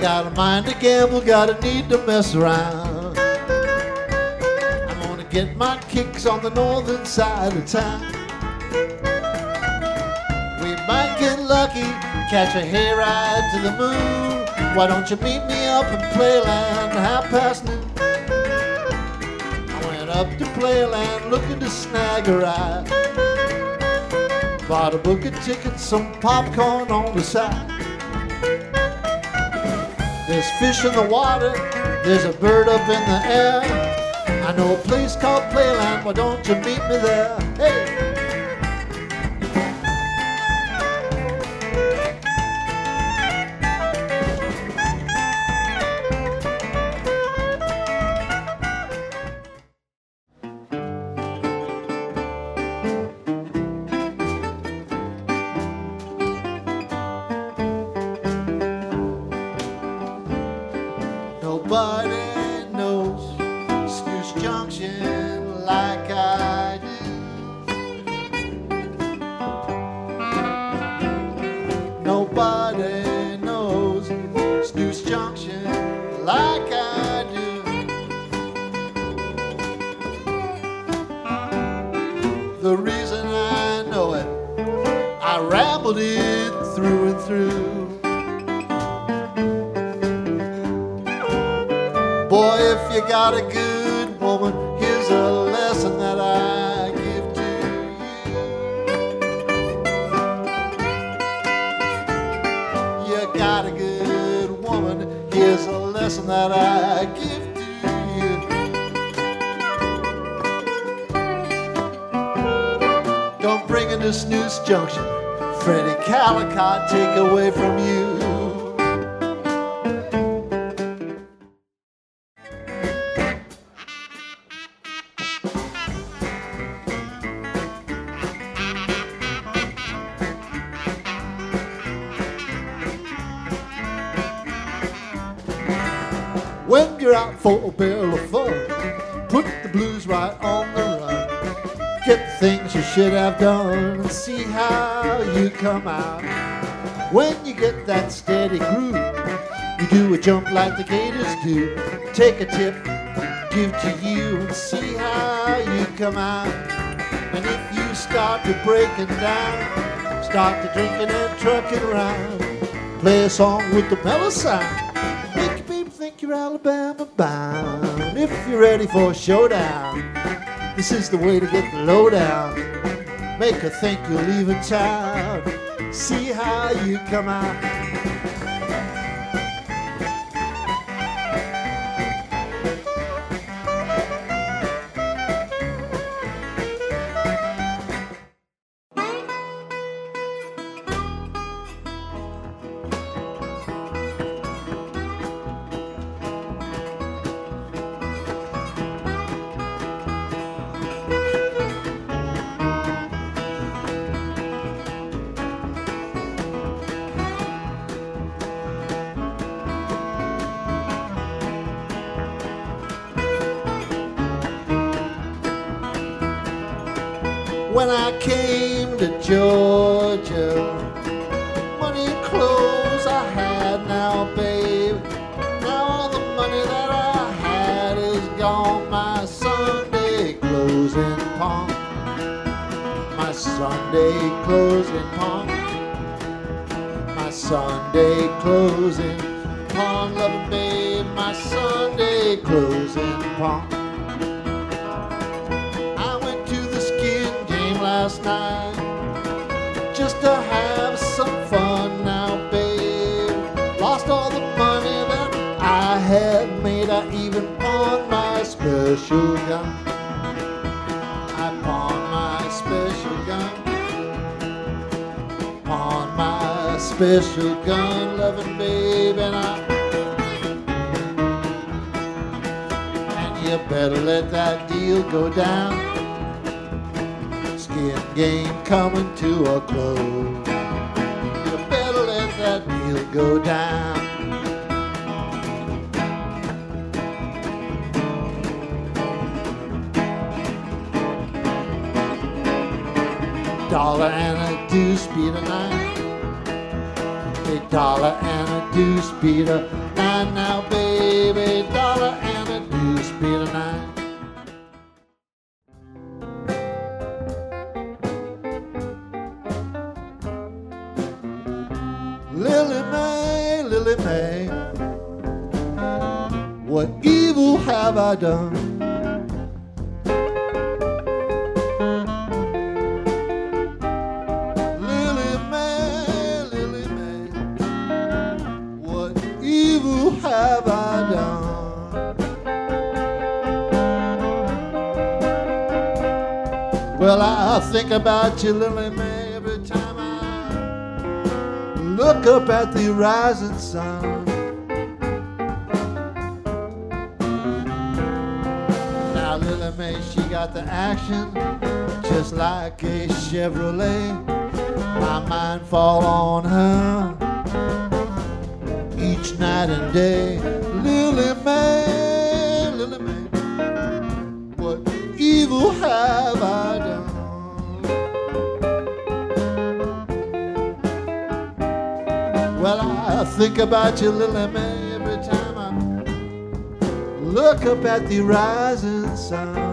got a mind to gamble, got a need to mess around. I'm gonna get my kicks on the northern side of town. We might get lucky, catch a hayride to the moon. Why don't you meet me up in Playland noon? I went up to Playland looking to snag a ride. Bought a book of tickets, some popcorn on the side. There's fish in the water, there's a bird up in the air. I know a place called Playland, why don't you meet me there? Hey! Nobody knows Snooze Junction like I do. Nobody knows Snooze Junction like I do. The reason I know it, I rambled it through and through. Boy, if you got a good woman, here's a lesson that I give to you. You got a good woman, here's a lesson that I give to you. Don't bring in this Snooze Junction, Freddie Calicott take away from you. When you're out for a barrel of fun, put the blues right on the run. Get the things you should have done and see how you come out. When you get that steady groove, you do a jump like the Gators do. Take a tip, give to you and see how you come out. And if you start to breaking down, start to drinking and trucking around, play a song with the mellow sound. Think you're Alabama bound. If you're ready for a showdown, this is the way to get the lowdown. Make her think you're leaving town. See how you come out. When I came to Georgia, money and clothes I had now, babe. Now all the money that I had is gone. My Sunday clothes in pawn. My Sunday clothes in pawn. My Sunday clothes in pawn, loving babe. My Sunday clothes in pawn. Last night, just to have some fun now, babe. Lost all the money that I had made. I even pawned my special gun. I pawned my special gun. Pawned my special gun, loving babe, and you better let that deal go down. Game coming to a close. You better let that deal go down. $1 and a deuce be tonight. baby, dollar and a deuce beater. Nine now, baby, dollar and a deuce beater. Nine. Lily May, what evil have I done? Lily May, what evil have I done? Well, I think about you, Lily May, every time I look up at the rising sun. Now Lily May, she got the action just like a Chevrolet. My mind fall on her each night and day. Lily May, what evil have I done? Well, I think about you, Lily May, every time I look up at the rising sun.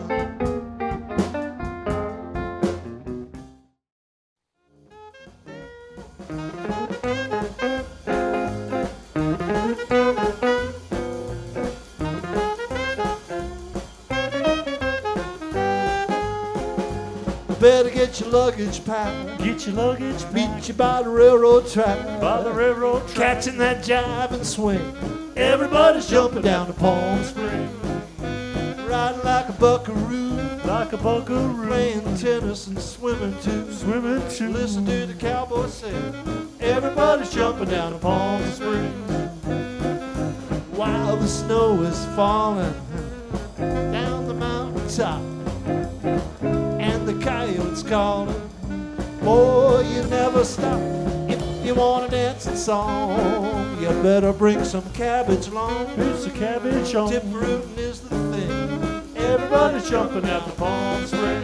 Better get your luggage packed. Get your luggage packed. Meet you by the railroad track. By the railroad track. Catching that jive and swing. Everybody's jumping down to Palm Springs. Riding like a buckaroo. Like a buckaroo. Playing tennis and swimming too. Swimming too. Listen to the cowboy say, everybody's jumping down to Palm Springs. While the snow is falling down the mountaintop, the coyotes calling, boy, you never stop. If you want to dance a song, you better bring some cabbage along. Here's the cabbage on. Tip rootin' is the thing. Everybody's jumping out the Palm Springs.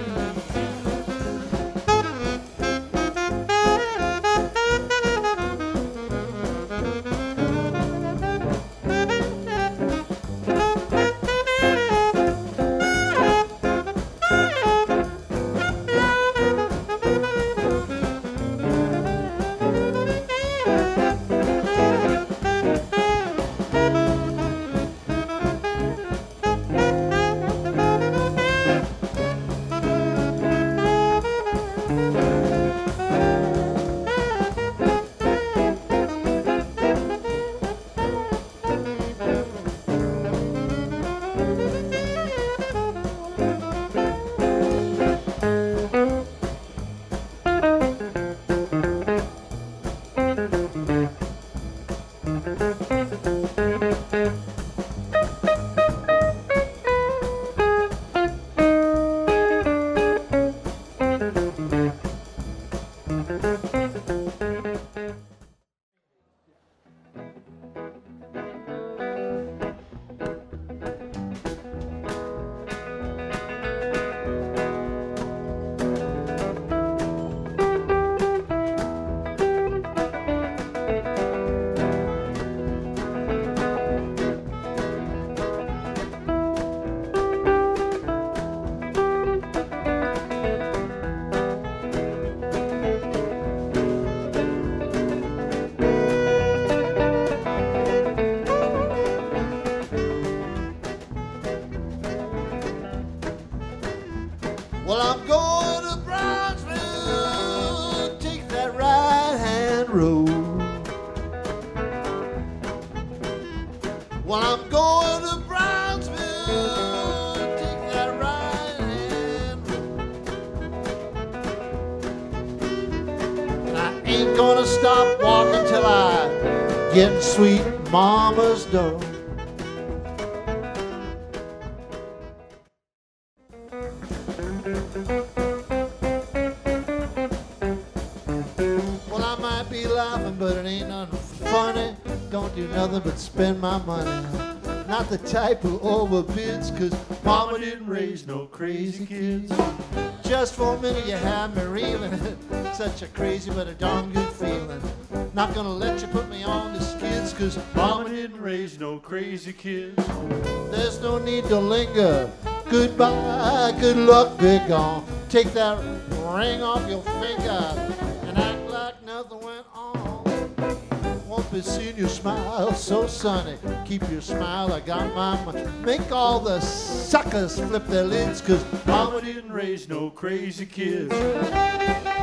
Well, I'm going to Brownsville, take that right-hand road. Well, I'm going to Brownsville, take that right-hand road. I ain't gonna stop walking till I get in sweet mama's door. Well, I might be laughing, but it ain't nothing funny. Don't do nothing but spend my money. not the type who overbids, 'cause mama didn't raise no crazy kids. Just for a minute you had me reeling, such a crazy but a darn good feeling. Not gonna let you put me on the skids, 'cause mama didn't raise no crazy kids. There's no need to linger, goodbye, good luck, be gone. Take that ring off your finger and act like nothing went on. Won't be seeing you smile so sunny. Keep your smile, I got my money. Make all the suckers flip their lids, 'cause mama didn't raise no crazy kids.